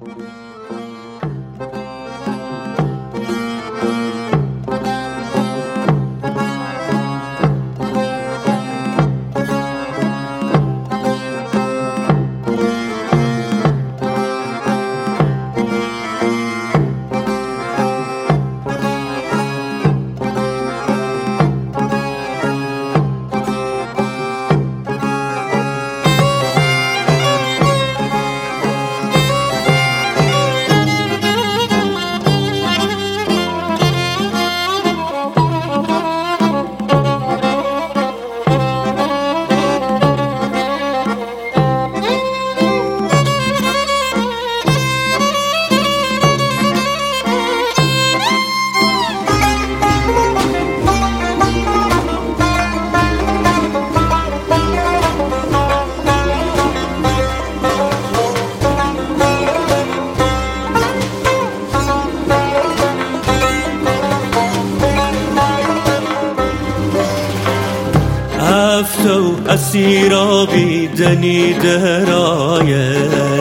افتو اسیرابی دنی درایه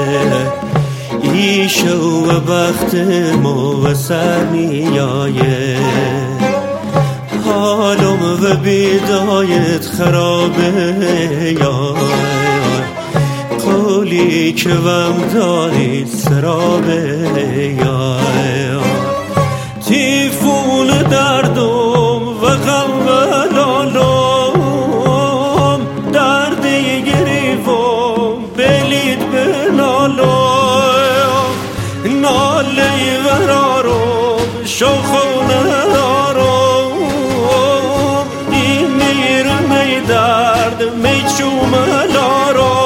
ایشو و بخت مو و سرمیایه حالم و بیدایت خرابه یا قولی که وم دارید سرابه یا تیفون دردم و غم و لالم دردی گریوم بلید به نالم نالی ورارم شوخونه دارم این میرم ای درد میچوم لارم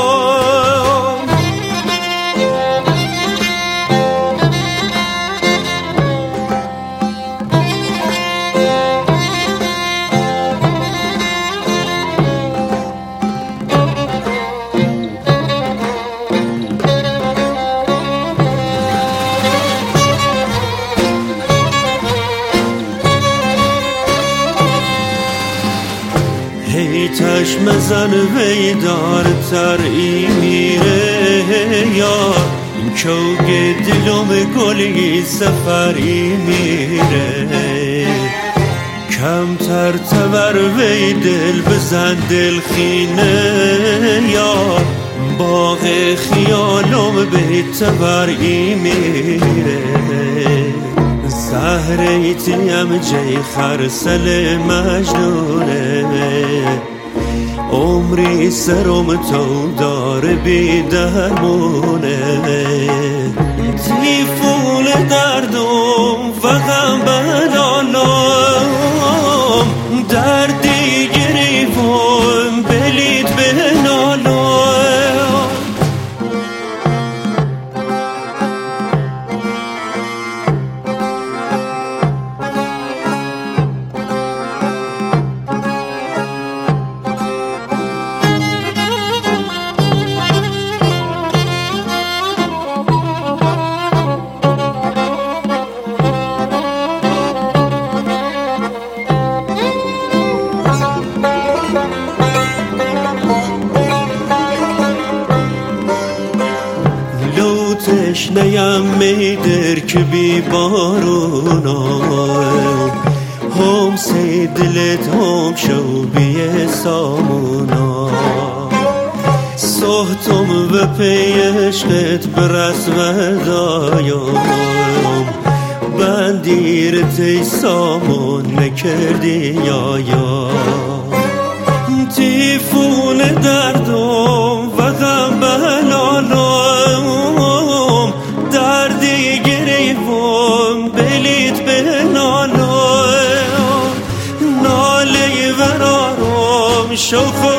هی چشم زن ویدار تر ای میره یار چوگ دلم گلی سفری میره کمتر تبر وی دل بزن دل خینه یار باغ خیالم به تبری میره زهریتیم جی خرسل مجنونه عمری سرم تو دار بی درمونه تیفون دردم و غم بلالم دردی گریوم بلید به نالم تشنه‌ام میدر که بی بارونم هم سی دلت هم شو بی سامونا صحتم و پی عشقت برس و دایم بندیر تی سامون نکردی یا تیفون دردم و غم بلالم دردی گریوم بلید به نالم ناله ورارم شوخ